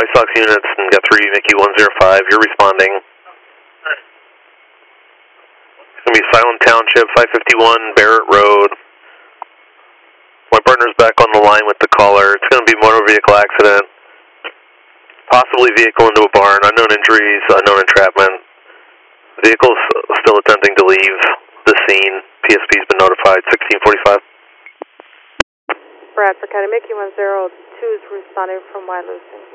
White Sox units and got 3 Mickey 105. You're responding. It's going to be Silent Township, 551 Barrett Road. My partner's back on the line with the caller. It's going to be a motor vehicle accident. Possibly vehicle into a barn. Unknown injuries, unknown entrapment. Vehicle's still attempting to leave the scene. PSP's been notified, 1645. Bradford County, Mickey 102 is responding from Wyatt Lewiston.